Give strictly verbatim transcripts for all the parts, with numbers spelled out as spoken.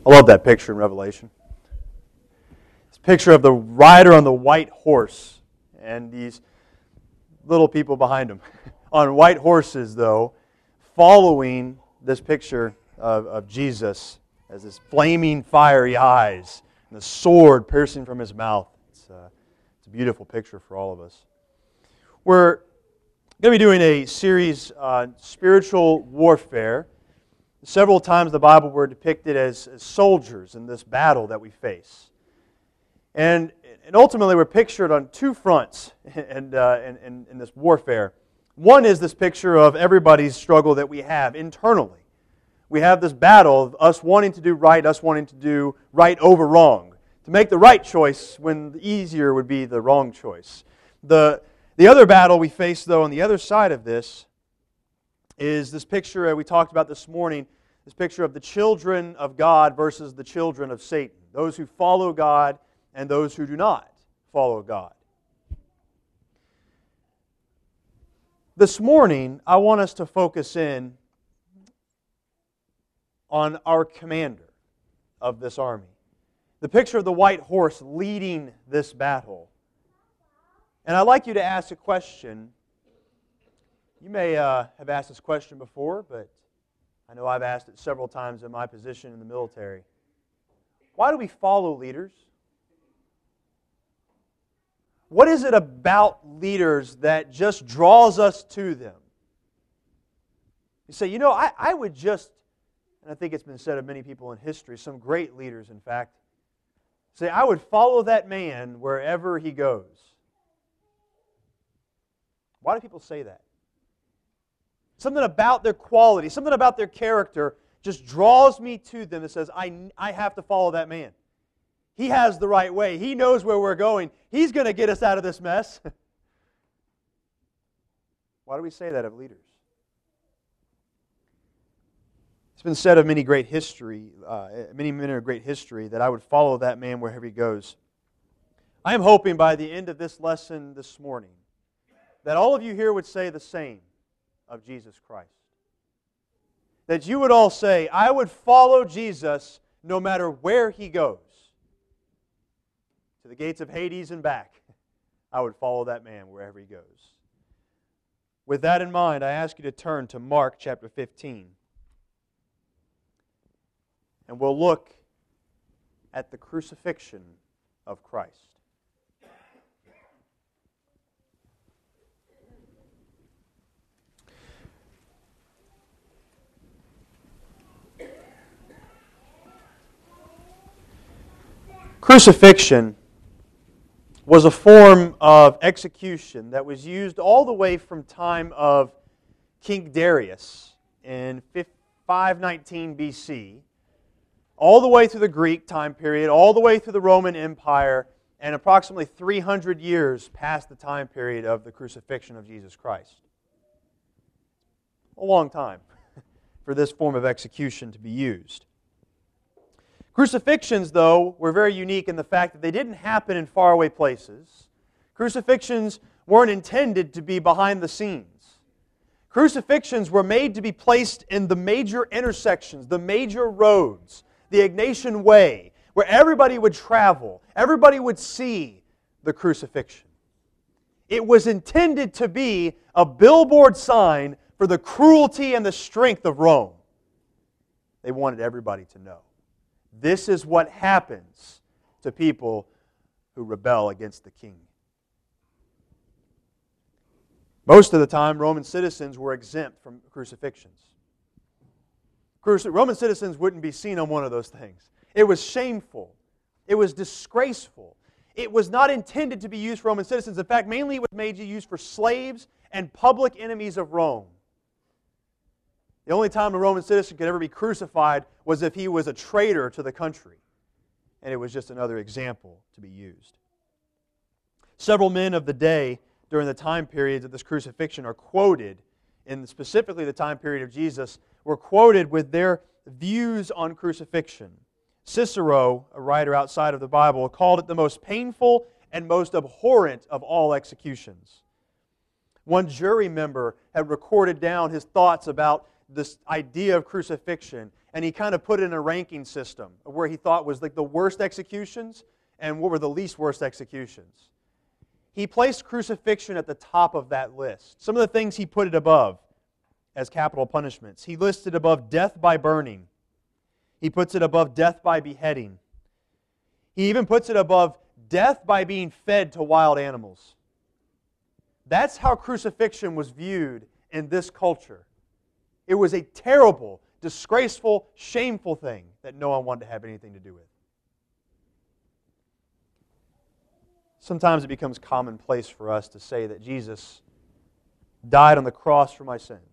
I love that picture in Revelation. It's a picture of the rider on the white horse and these little people behind him on white horses, though, following this picture of, of Jesus as his flaming, fiery eyes and the sword piercing from his mouth. It's, uh, it's a beautiful picture for all of us. We're going to be doing a series on spiritual warfare. Several times the Bible we're depicted as, as soldiers in this battle that we face. And, and ultimately we're pictured on two fronts in, uh, in, in, in this warfare. One is this picture of everybody's struggle that we have internally. We have this battle of us wanting to do right, us wanting to do right over wrong. To make the right choice when the easier would be the wrong choice. The, the other battle we face, though, on the other side of this is this picture we talked about this morning, this picture of the children of God versus the children of Satan. Those who follow God and those who do not follow God. This morning, I want us to focus in on our commander of this army. The picture of the white horse leading this battle. And I'd like you to ask a question. You may uh, have asked this question before, but I know I've asked it several times in my position in the military. Why do we follow leaders? What is it about leaders that just draws us to them? You say, you know, I, I would just, and I think it's been said of many people in history, some great leaders, in fact, say, I would follow that man wherever he goes. Why do people say that? Something about their quality, something about their character just draws me to them and says, I, I have to follow that man. He has the right way. He knows where we're going. He's going to get us out of this mess. Why do we say that of leaders? It's been said of many great history, uh, many men of great history, that I would follow that man wherever he goes. I am hoping by the end of this lesson this morning that all of you here would say the same of Jesus Christ. That you would all say, I would follow Jesus no matter where He goes. To the gates of Hades and back, I would follow that man wherever he goes. With that in mind, I ask you to turn to Mark chapter fifteen. And we'll look at the crucifixion of Christ. Crucifixion was a form of execution that was used all the way from time of King Darius in five nineteen B C, all the way through the Greek time period, all the way through the Roman Empire, and approximately three hundred years past the time period of the crucifixion of Jesus Christ. A long time for this form of execution to be used. Crucifixions, though, were very unique in the fact that they didn't happen in faraway places. Crucifixions weren't intended to be behind the scenes. Crucifixions were made to be placed in the major intersections, the major roads, the Ignatian Way, where everybody would travel, everybody would see the crucifixion. It was intended to be a billboard sign for the cruelty and the strength of Rome. They wanted everybody to know. This is what happens to people who rebel against the king. Most of the time, Roman citizens were exempt from crucifixions. Roman citizens wouldn't be seen on one of those things. It was shameful. It was disgraceful. It was not intended to be used for Roman citizens. In fact, mainly it was made to use for slaves and public enemies of Rome. The only time a Roman citizen could ever be crucified was if he was a traitor to the country. And it was just another example to be used. Several men of the day during the time periods of this crucifixion are quoted, in specifically the time period of Jesus, were quoted with their views on crucifixion. Cicero, a writer outside of the Bible, called it the most painful and most abhorrent of all executions. One jury member had recorded down his thoughts about this idea of crucifixion, and he kind of put it in a ranking system of where he thought was like the worst executions and what were the least worst executions. He placed crucifixion at the top of that list. Some of the things he put it above as capital punishments. He listed above death by burning. He puts it above death by beheading. He even puts it above death by being fed to wild animals. That's how crucifixion was viewed in this culture. It was a terrible, disgraceful, shameful thing that no one wanted to have anything to do with. Sometimes it becomes commonplace for us to say that Jesus died on the cross for my sins.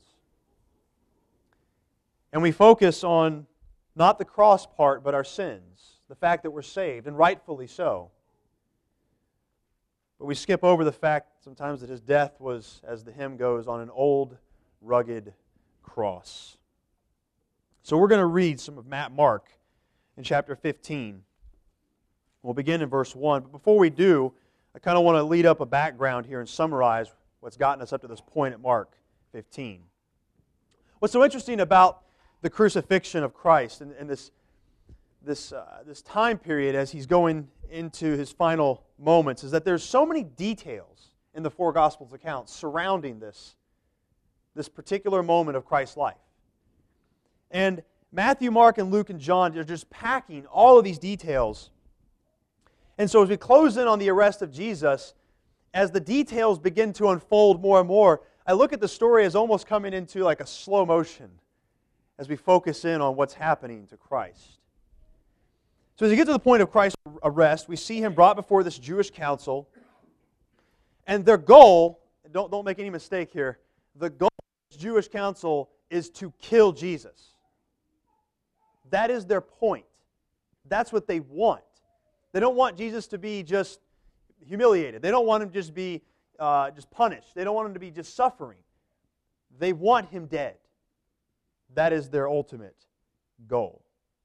And we focus on not the cross part, but our sins, the fact that we're saved, and rightfully so. But we skip over the fact sometimes that His death was, as the hymn goes, on an old, rugged cross. So we're going to read some of Matt Mark in chapter fifteen. We'll begin in verse one. But before we do, I kind of want to lead up a background here and summarize what's gotten us up to this point at Mark fifteen. What's so interesting about the crucifixion of Christ and, and this, this, uh, this time period as He's going into His final moments is that there's so many details in the four Gospels accounts surrounding this, this particular moment of Christ's life. And Matthew, Mark, and Luke, and John are just packing all of these details. And so as we close in on the arrest of Jesus, as the details begin to unfold more and more, I look at the story as almost coming into like a slow motion as we focus in on what's happening to Christ. So as we get to the point of Christ's arrest, we see Him brought before this Jewish council, and their goal, don't, don't make any mistake here, the goal of this Jewish council is to kill Jesus. That is their point. That's what they want. They don't want Jesus to be just humiliated. They don't want Him to just be uh, just punished. They don't want Him to be just suffering. They want Him dead. That is their ultimate goal.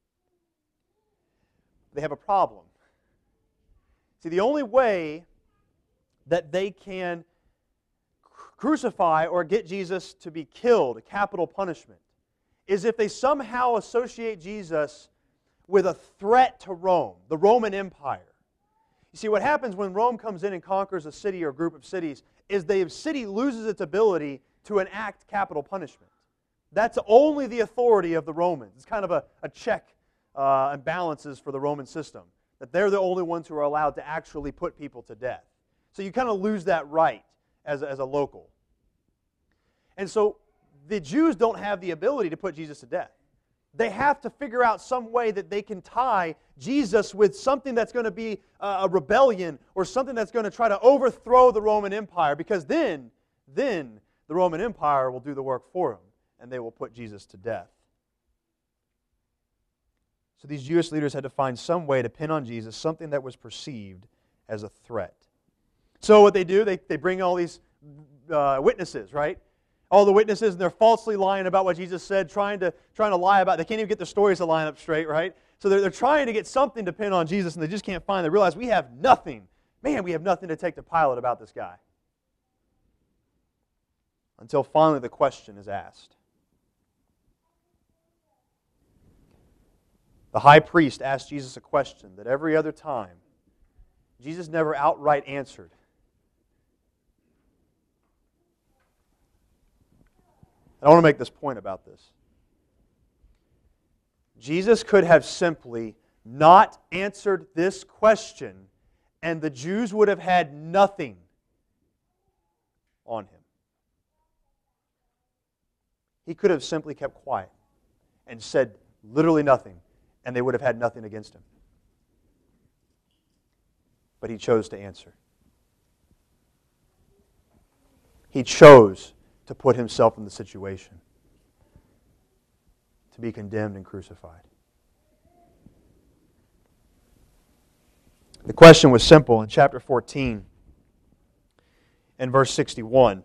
They have a problem. See, the only way that they can crucify or get Jesus to be killed, a capital punishment, is if they somehow associate Jesus with a threat to Rome, the Roman Empire. You see, what happens when Rome comes in and conquers a city or group of cities is the city loses its ability to enact capital punishment. That's only the authority of the Romans. It's kind of a, a check uh, and balances for the Roman system, that they're the only ones who are allowed to actually put people to death. So you kind of lose that right as a, as a local. And so the Jews don't have the ability to put Jesus to death. They have to figure out some way that they can tie Jesus with something that's going to be a rebellion or something that's going to try to overthrow the Roman Empire, because then, then the Roman Empire will do the work for them and they will put Jesus to death. So these Jewish leaders had to find some way to pin on Jesus something that was perceived as a threat. So what they do, they, they bring all these uh, witnesses, right? All the witnesses, and they're falsely lying about what Jesus said, trying to trying to lie about it. They can't even get their stories to line up straight, right? So they're, they're trying to get something to pin on Jesus, and they just can't find it. They realize we have nothing. Man, we have nothing to take to Pilate about this guy. Until finally the question is asked. The high priest asked Jesus a question that every other time Jesus never outright answered. I want to make this point about this. Jesus could have simply not answered this question, and the Jews would have had nothing on Him. He could have simply kept quiet and said literally nothing, and they would have had nothing against Him. But He chose to answer. He chose to put Himself in the situation, to be condemned and crucified. The question was simple in chapter fourteen and verse sixty-one.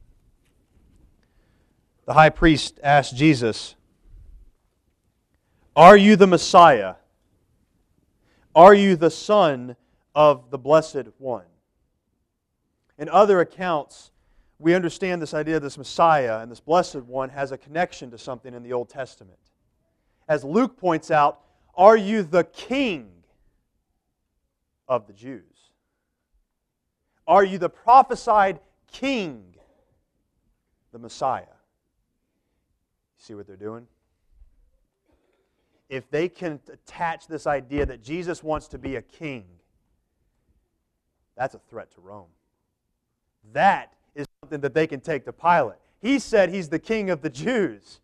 The high priest asked Jesus, "Are you the Messiah? Are you the Son of the Blessed One?" In other accounts, we understand this idea of this Messiah and this Blessed One has a connection to something in the Old Testament. As Luke points out, are you the King of the Jews? Are you the prophesied King, the Messiah? See what they're doing? If they can attach this idea that Jesus wants to be a king, that's a threat to Rome. That is something that they can take to Pilate. He said he's the king of the Jews.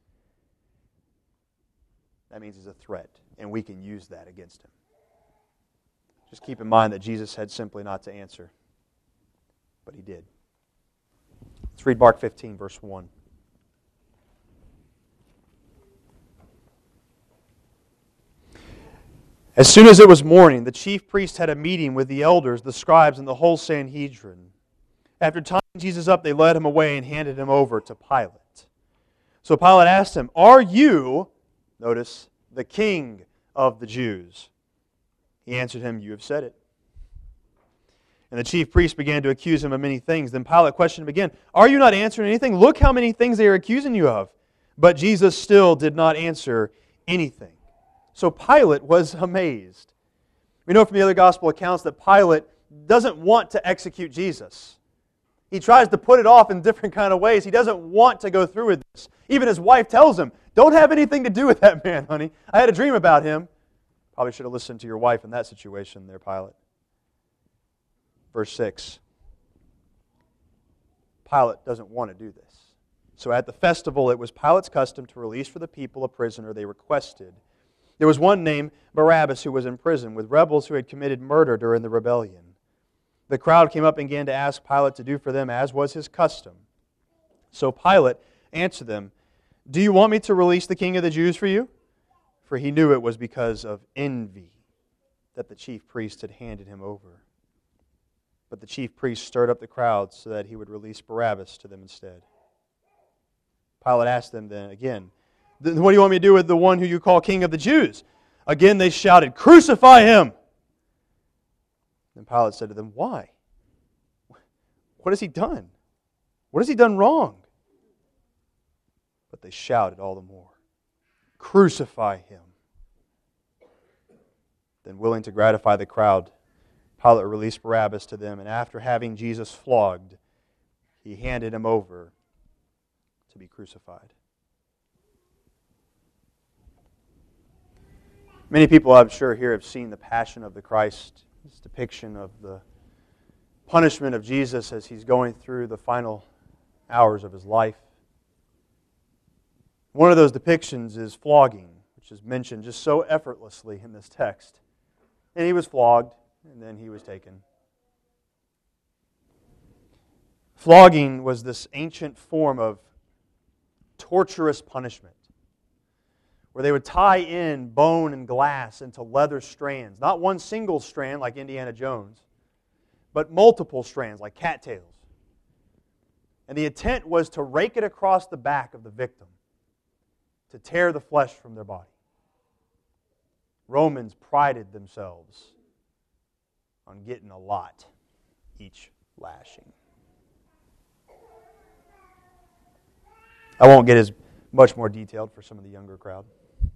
That means he's a threat, and we can use that against him. Just keep in mind that Jesus had simply not to answer, but he did. Let's read Mark fifteen, verse one. As soon as it was morning, the chief priest had a meeting with the elders, the scribes, and the whole Sanhedrin. After tying Jesus up, they led him away and handed him over to Pilate. So Pilate asked him, "Are you," notice, "the king of the Jews?" He answered him, "You have said it." And the chief priest began to accuse him of many things. Then Pilate questioned him again, "Are you not answering anything? Look how many things they are accusing you of." But Jesus still did not answer anything. So Pilate was amazed. We know from the other gospel accounts that Pilate doesn't want to execute Jesus. He tries to put it off in different kind of ways. He doesn't want to go through with this. Even his wife tells him, "Don't have anything to do with that man, honey. I had a dream about him." Probably should have listened to your wife in that situation there, Pilate. Verse six. Pilate doesn't want to do this. So at the festival, it was Pilate's custom to release for the people a prisoner they requested. There was one named Barabbas who was in prison with rebels who had committed murder during the rebellion. The crowd came up and began to ask Pilate to do for them as was his custom. So Pilate answered them, "Do you want me to release the king of the Jews for you?" For he knew it was because of envy that the chief priest had handed him over. But the chief priest stirred up the crowd so that he would release Barabbas to them instead. Pilate asked them then again, "Then what do you want me to do with the one who you call king of the Jews?" Again they shouted, "Crucify him!" Then Pilate said to them, "Why? What has he done? What has he done wrong?" But they shouted all the more, "Crucify him!" Then, willing to gratify the crowd, Pilate released Barabbas to them, and after having Jesus flogged, he handed him over to be crucified. Many people, I'm sure, here have seen the Passion of the Christ, this depiction of the punishment of Jesus as he's going through the final hours of his life. One of those depictions is flogging, which is mentioned just so effortlessly in this text. And he was flogged, and then he was taken. Flogging was this ancient form of torturous punishment, where they would tie in bone and glass into leather strands. Not one single strand like Indiana Jones, but multiple strands like cattails. And the intent was to rake it across the back of the victim, to tear the flesh from their body. Romans prided themselves on getting a lot each lashing. I won't get as much more detailed for some of the younger crowd.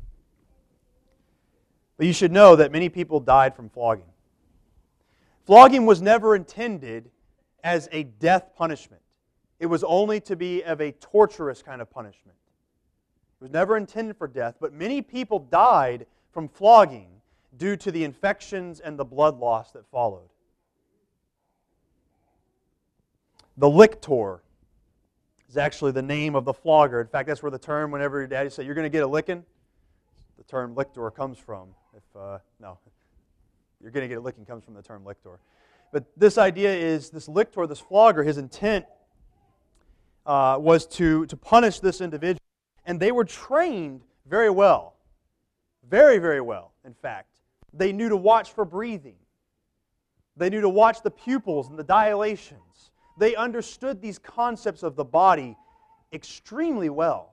But you should know that many people died from flogging. Flogging was never intended as a death punishment. It was only to be of a torturous kind of punishment. It was never intended for death, but many people died from flogging due to the infections and the blood loss that followed. The lictor is actually the name of the flogger. In fact, that's where the term, whenever your daddy said, "You're going to get a licking," the term lictor comes from. If uh, no, you're going to get a licking comes from the term lictor. But this idea is, this lictor, this flogger, his intent uh, was to, to punish this individual. And they were trained very well. Very, very well, in fact. They knew to watch for breathing. They knew to watch the pupils and the dilations. They understood these concepts of the body extremely well.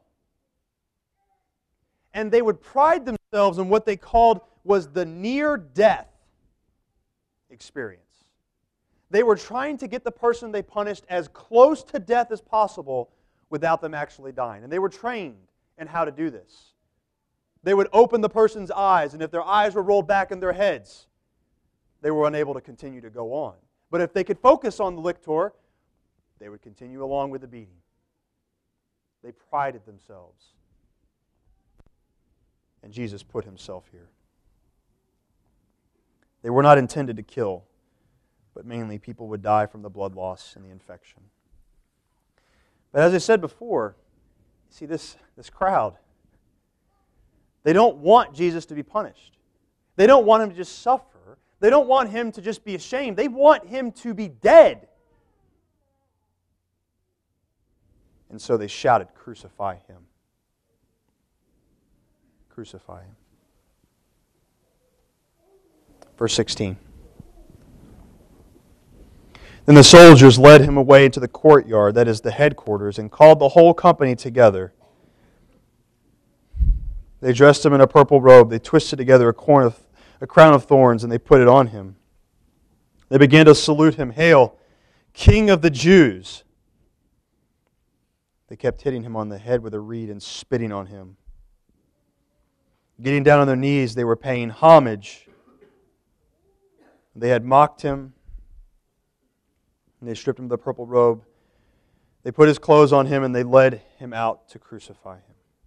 And they would pride themselves in what they called was the near-death experience. They were trying to get the person they punished as close to death as possible without them actually dying. And they were trained in how to do this. They would open the person's eyes, and if their eyes were rolled back in their heads, they were unable to continue to go on. But if they could focus on the lictor, they would continue along with the beating. They prided themselves. And Jesus put himself here. They were not intended to kill, but mainly people would die from the blood loss and the infection. But as I said before, see this, this crowd, they don't want Jesus to be punished. They don't want him to just suffer. They don't want him to just be ashamed. They want him to be dead. And so they shouted, "Crucify him. Crucify him." Verse sixteen. Then the soldiers led him away to the courtyard, that is the headquarters, and called the whole company together. They dressed him in a purple robe. They twisted together a, corn of, a crown of thorns, and they put it on him. They began to salute him, "Hail, King of the Jews!" They kept hitting him on the head with a reed and spitting on him. Getting down on their knees, they were paying homage. They had mocked him, and they stripped him of the purple robe. They put his clothes on him, and they led him out to crucify him.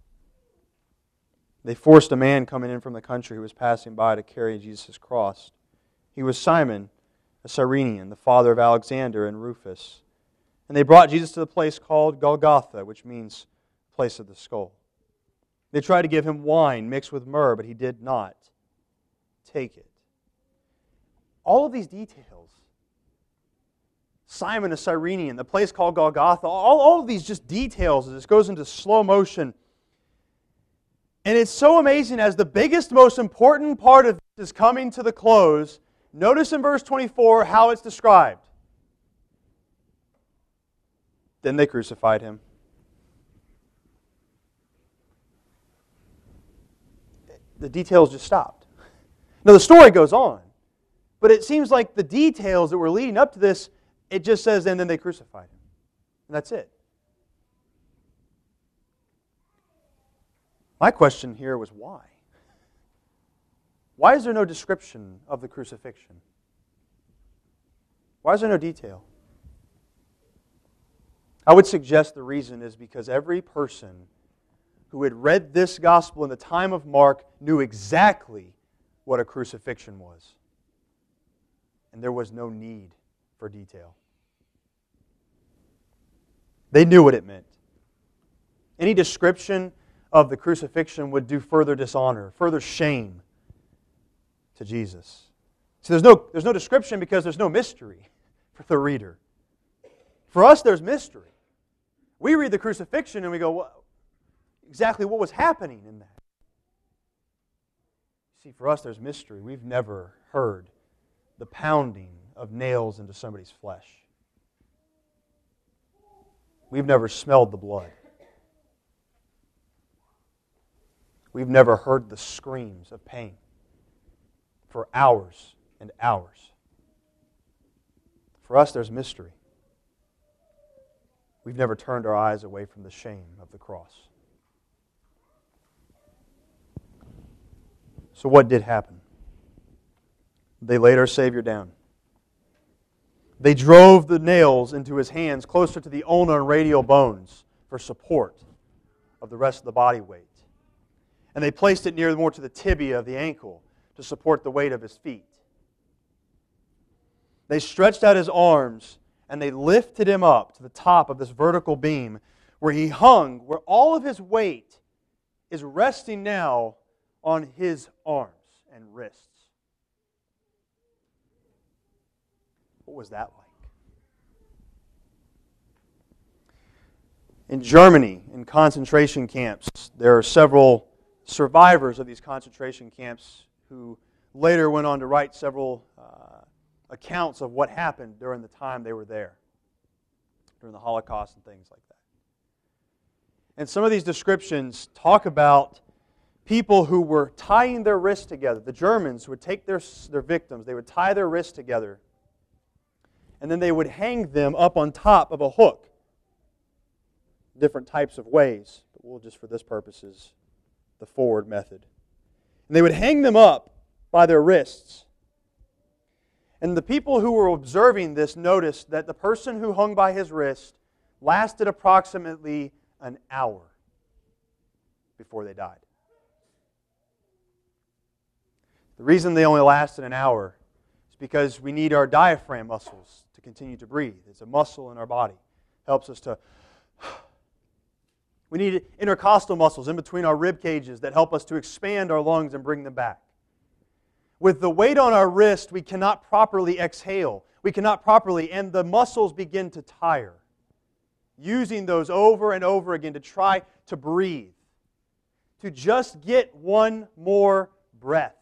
They forced a man coming in from the country who was passing by to carry Jesus' cross. He was Simon, a Cyrenian, the father of Alexander and Rufus. And they brought Jesus to the place called Golgotha, which means place of the skull. They tried to give him wine mixed with myrrh, but he did not take it. All of these details, Simon, a Cyrenian, the place called Golgotha, all, all of these just details, as this goes into slow motion. And it's so amazing as the biggest, most important part of this is coming to the close. Notice in verse twenty-four how it's described. Then they crucified him. The details just stopped. Now the story goes on, but it seems like the details that were leading up to this, it just says, and then they crucified him. And that's it. My question here was why? Why is there no description of the crucifixion? Why is there no detail? I would suggest the reason is because every person who had read this gospel in the time of Mark knew exactly what a crucifixion was. And there was no need for detail. They knew what it meant. Any description of the crucifixion would do further dishonor, further shame to Jesus. See, there's no, there's no description because there's no mystery for the reader. For us, there's mystery. We read the crucifixion and we go, well, exactly what was happening in that? See, for us, there's mystery. We've never heard the pounding of nails into somebody's flesh. We've never smelled the blood. We've never heard the screams of pain for hours and hours. For us, there's mystery. We've never turned our eyes away from the shame of the cross. So what did happen? They laid our Savior down. They drove the nails into His hands closer to the ulnar and radial bones for support of the rest of the body weight. And they placed it near more to the tibia of the ankle to support the weight of His feet. They stretched out His arms and they lifted Him up to the top of this vertical beam where He hung, where all of His weight is resting now on His arms and wrists. What was that like? In Germany, in concentration camps, there are several survivors of these concentration camps who later went on to write several uh, accounts of what happened during the time they were there, during the Holocaust and things like that. And some of these descriptions talk about people who were tying their wrists together. The Germans would take their, their victims, they would tie their wrists together, and then they would hang them up on top of a hook. Different types of ways, but we'll just for this purposes, the forward method. And they would hang them up by their wrists. And the people who were observing this noticed that the person who hung by his wrist lasted approximately an hour before they died. The reason they only lasted an hour is because we need our diaphragm muscles to continue to breathe. It's a muscle in our body. It helps us to... We need intercostal muscles in between our rib cages that help us to expand our lungs and bring them back. With the weight on our wrist, we cannot properly exhale. We cannot properly, and the muscles begin to tire. Using those over and over again to try to breathe. To just get one more breath.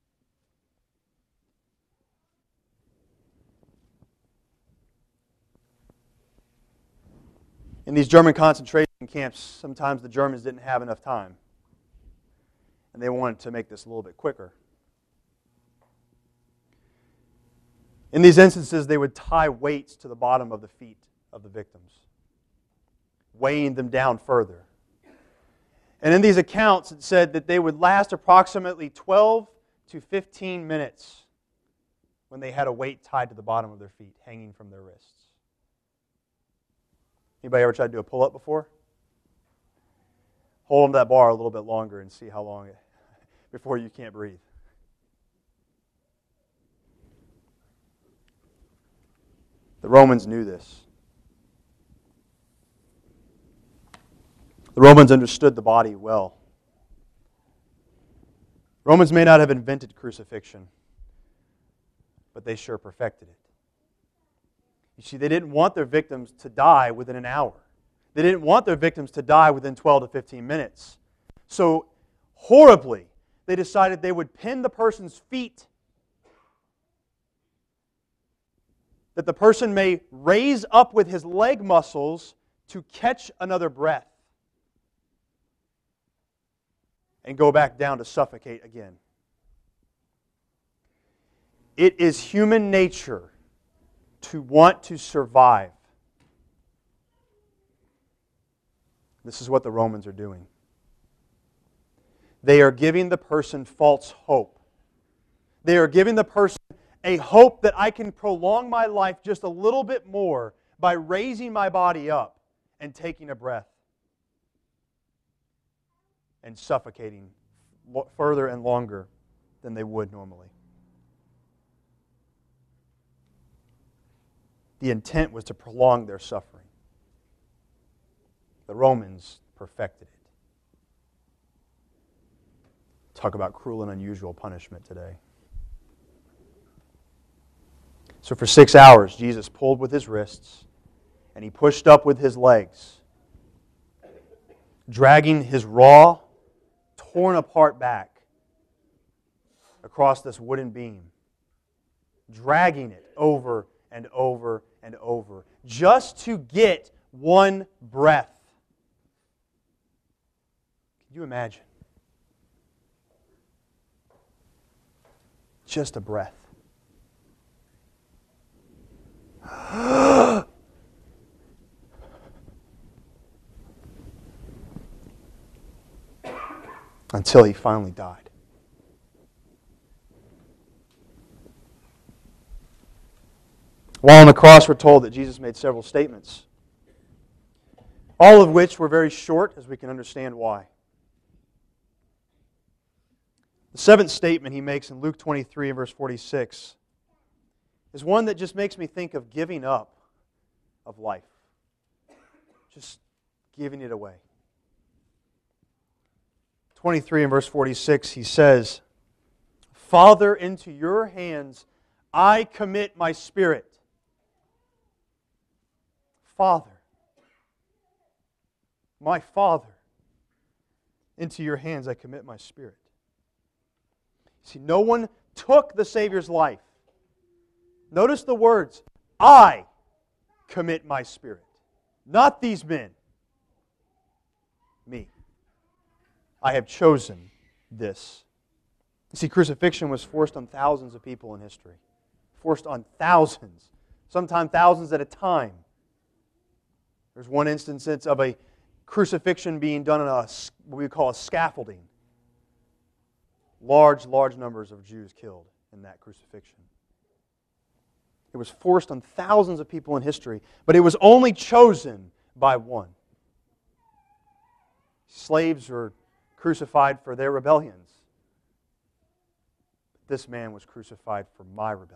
In these German concentration camps, sometimes the Germans didn't have enough time. And they wanted to make this a little bit quicker. In these instances, they would tie weights to the bottom of the feet of the victims, weighing them down further. And in these accounts, it said that they would last approximately twelve to fifteen minutes when they had a weight tied to the bottom of their feet, hanging from their wrists. Anybody ever tried to do a pull-up before? Hold on to that bar a little bit longer and see how long it, before you can't breathe. The Romans knew this. The Romans understood the body well. Romans may not have invented crucifixion, but they sure perfected it. You see, they didn't want their victims to die within an hour. They didn't want their victims to die within twelve to fifteen minutes. So, horribly, they decided they would pin the person's feet, that the person may raise up with his leg muscles to catch another breath and go back down to suffocate again. It is human nature to want to survive. This is what the Romans are doing. They are giving the person false hope. They are giving the person a hope that I can prolong my life just a little bit more by raising my body up and taking a breath and suffocating further and longer than they would normally. The intent was to prolong their suffering. The Romans perfected it. Talk about cruel and unusual punishment today. So for six hours, Jesus pulled with his wrists and he pushed up with his legs, dragging his raw, torn apart back across this wooden beam, dragging it over and over and over, just to get one breath. Can you imagine? Just a breath. Until he finally died. While on the cross, we're told that Jesus made several statements, all of which were very short, as we can understand why. The seventh statement he makes in Luke twenty-three and verse forty-six is one that just makes me think of giving up of life. Just giving it away. twenty-three and verse forty-six, he says, "Father, into your hands I commit my spirit." Father, my Father, into your hands I commit my spirit. See, no one took the Savior's life. Notice the words, I commit my spirit. Not these men. Me. I have chosen this. You see, crucifixion was forced on thousands of people in history. Forced on thousands, sometimes thousands at a time. There's one instance of a crucifixion being done on a, what we call a scaffolding. Large, large numbers of Jews killed in that crucifixion. It was forced on thousands of people in history, but it was only chosen by one. Slaves were crucified for their rebellions. But this man was crucified for my rebellion.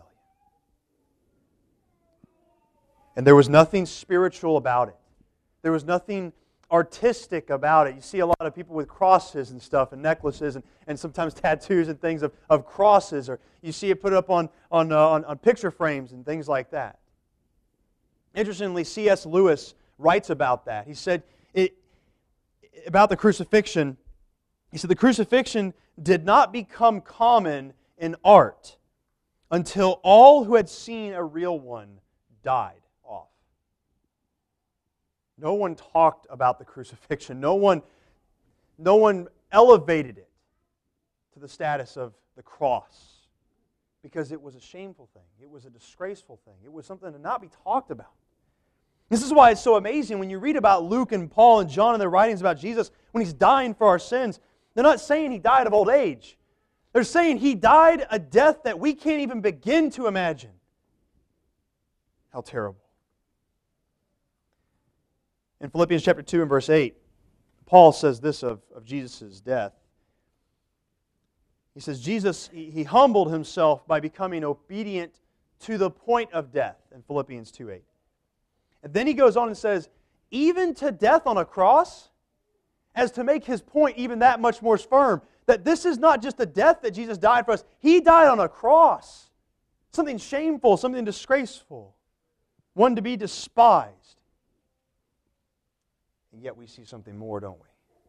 And there was nothing spiritual about it. There was nothing artistic about it. You see a lot of people with crosses and stuff and necklaces and, and sometimes tattoos and things of, of crosses. Or you see it put up on, on, uh, on, on picture frames and things like that. Interestingly, C S Lewis writes about that. He said it, about the crucifixion, he said the crucifixion did not become common in art until all who had seen a real one died off. No one talked about the crucifixion. No one, no one elevated it to the status of the cross because it was a shameful thing. It was a disgraceful thing. It was something to not be talked about. This is why it's so amazing when you read about Luke and Paul and John in their writings about Jesus when He's dying for our sins. They're not saying He died of old age. They're saying He died a death that we can't even begin to imagine. How terrible. In Philippians chapter two and verse eight, Paul says this of, of Jesus' death. He says, Jesus, he, he humbled Himself by becoming obedient to the point of death in Philippians two eight. And then he goes on and says, even to death on a cross, as to make his point even that much more firm, that this is not just a death that Jesus died for us. He died on a cross. Something shameful, something disgraceful, one to be despised. And yet we see something more, don't we?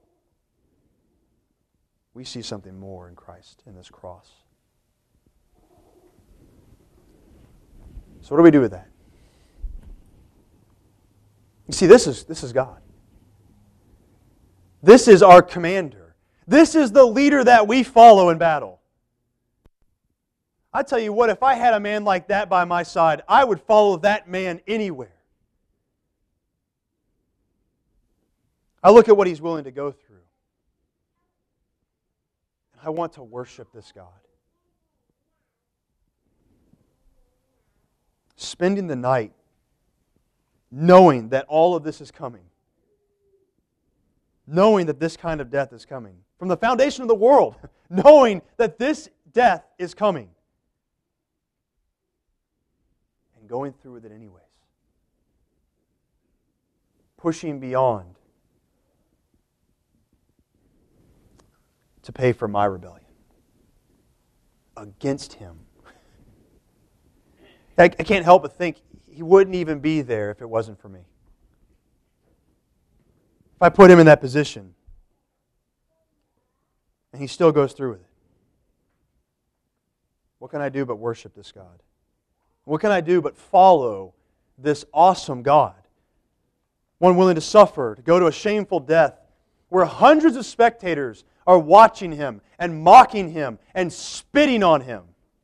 We see something more in Christ, in this cross. So what do we do with that? You see, this is, this is God. This is our commander. This is the leader that we follow in battle. I tell you what, if I had a man like that by my side, I would follow that man anywhere. I look at what he's willing to go through. I want to worship this God. Spending the night knowing that all of this is coming. Knowing that this kind of death is coming. From the foundation of the world, knowing that this death is coming. And going through with it anyways. Pushing beyond to pay for my rebellion against Him. I, I can't help but think He wouldn't even be there if it wasn't for me. If I put Him in that position, and He still goes through with it, what can I do but worship this God? What can I do but follow this awesome God? One willing to suffer, to go to a shameful death, where hundreds of spectators are watching Him and mocking Him and spitting on Him.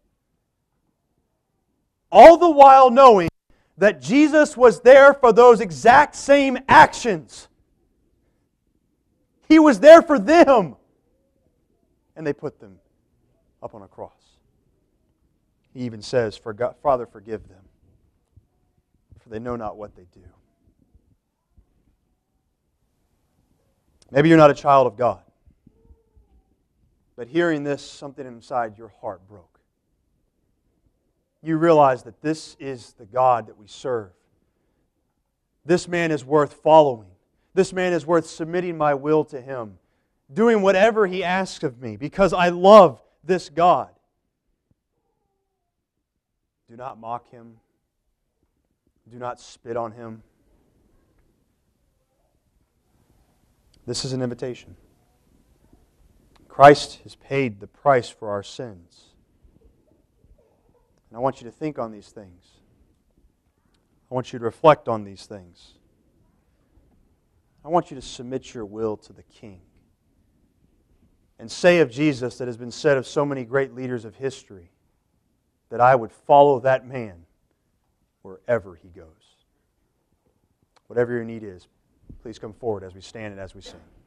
All the while knowing that Jesus was there for those exact same actions. He was there for them. And they put them up on a cross. He even says, Father, forgive them, for they know not what they do. Maybe you're not a child of God. But hearing this, something inside your heart broke. You realize that this is the God that we serve. This man is worth following. This man is worth submitting my will to Him. Doing whatever He asks of me because I love this God. Do not mock Him. Do not spit on Him. This is an invitation. Christ has paid the price for our sins. And I want you to think on these things. I want you to reflect on these things. I want you to submit your will to the King. And say of Jesus that has been said of so many great leaders of history, that I would follow that man wherever He goes. Whatever your need is, please come forward as we stand and as we sing.